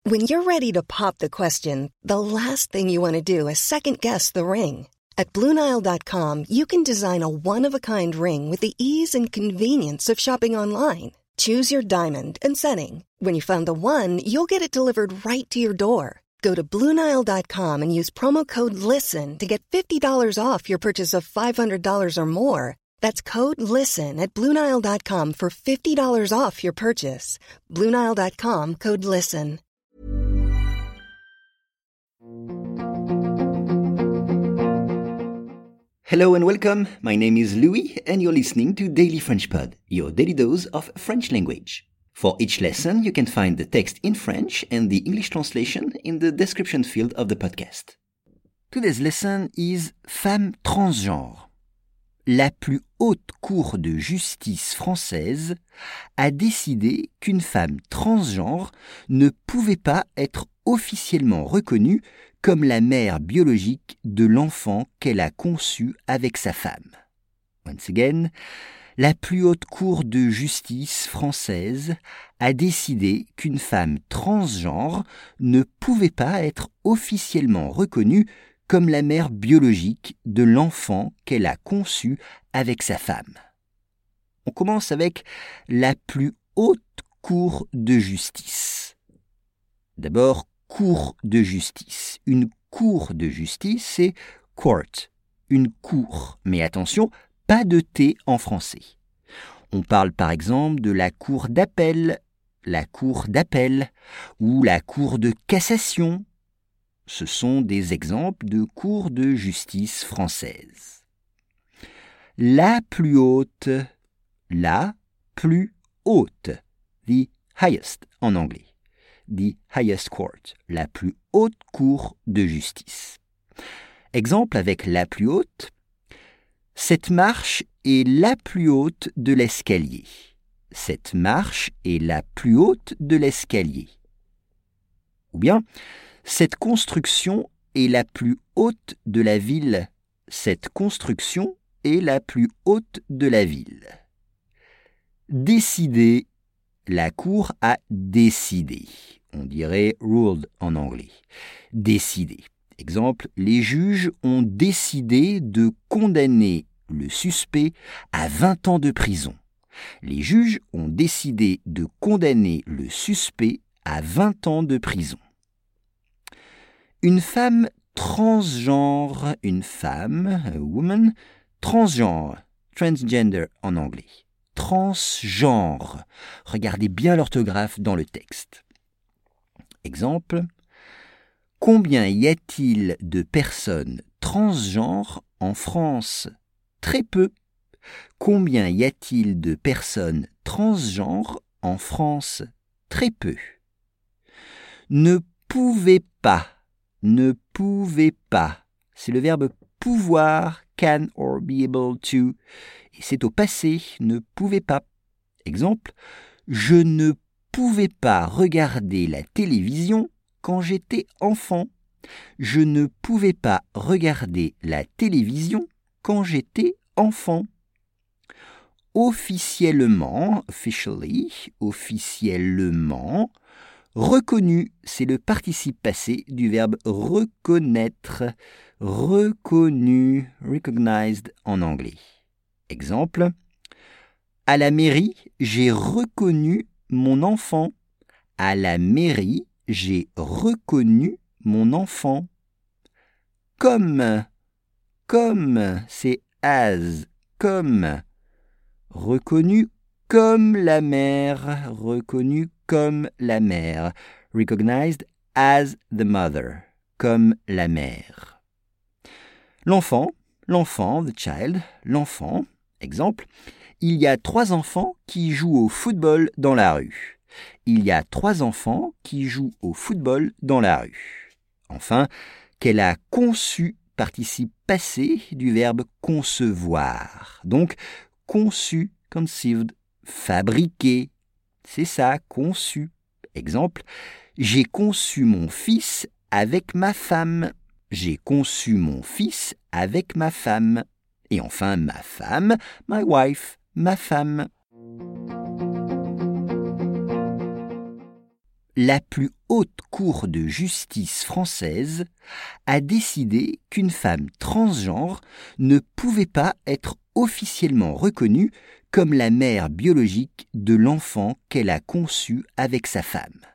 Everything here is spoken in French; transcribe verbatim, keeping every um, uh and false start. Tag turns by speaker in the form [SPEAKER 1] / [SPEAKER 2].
[SPEAKER 1] When you're ready to pop the question, the last thing you want to do is second-guess the ring. At Blue Nile dot com, you can design a one-of-a-kind ring with the ease and convenience of shopping online. Choose your diamond and setting. When you find the one, you'll get it delivered right to your door. Go to Blue Nile dot com and use promo code LISTEN to get fifty dollars off your purchase of five hundred dollars or more. That's code LISTEN at Blue Nile dot com for fifty dollars off your purchase. Blue Nile dot com, code LISTEN.
[SPEAKER 2] Hello and welcome. My name is Louis and you're listening to Daily French Pod, your daily dose of French language. For each lesson, you can find the text in French and the English translation in the description field of the podcast. Today's lesson is Femme transgenre. La plus haute cour de justice française a décidé qu'une femme transgenre ne pouvait pas être officiellement reconnue comme la mère biologique de l'enfant qu'elle a conçu avec sa femme. Once again, la plus haute cour de justice française a décidé qu'une femme transgenre ne pouvait pas être officiellement reconnue comme la mère biologique de l'enfant qu'elle a conçu avec sa femme. On commence avec la plus haute cour de justice. D'abord, cour de justice. Une cour de justice, c'est court, une cour. Mais attention, pas de T en français. On parle par exemple de la cour d'appel, la cour d'appel ou la cour de cassation. Ce sont des exemples de cours de justice française. La plus haute, la plus haute, the highest en anglais, the highest court, la plus haute cour de justice. Exemple avec la plus haute, cette marche est la plus haute de l'escalier. Cette marche est la plus haute de l'escalier. Ou bien, cette construction est la plus haute de la ville. Cette construction est la plus haute de la ville. Décider. La cour a décidé. On dirait ruled en anglais. Décider. Exemple, les juges ont décidé de condamner le suspect à vingt ans de prison. Les juges ont décidé de condamner le suspect à vingt ans de prison. Une femme transgenre, une femme, a woman, transgenre, transgender en anglais. Transgenre. Regardez bien l'orthographe dans le texte. Exemple, combien y a-t-il de personnes transgenres en France? Très peu. Combien y a-t-il de personnes transgenres en France? Très peu. Ne pouvez pas. Ne pouvez pas. C'est le verbe pouvoir, can or be able to. Et c'est au passé, ne pouvez pas. Exemple, je ne pouvais pas regarder la télévision quand j'étais enfant. Je ne pouvais pas regarder la télévision quand j'étais enfant. Officiellement, officially, officiellement, reconnu, c'est le participe passé du verbe reconnaître. Reconnu, recognized en anglais. Exemple, à la mairie, j'ai reconnu mon enfant. À la mairie, j'ai reconnu mon enfant. Comme, comme, c'est as, comme. Reconnu comme la mère, reconnu comme la mère. Recognized as the mother, comme la mère. L'enfant, l'enfant, the child, l'enfant. Exemple, il y a trois enfants qui jouent au football dans la rue. Il y a trois enfants qui jouent au football dans la rue. Enfin, qu'elle a conçu, participe passé du verbe concevoir. Donc, conçu, conceived, fabriqué. C'est ça, conçu. Exemple, j'ai conçu mon fils avec ma femme. J'ai conçu mon fils avec ma femme. Et enfin, ma femme, my wife, ma femme. la plus haute cour de justice française a décidé qu'une femme transgenre ne pouvait pas être officiellement reconnue comme la mère biologique de l'enfant qu'elle a conçu avec sa femme.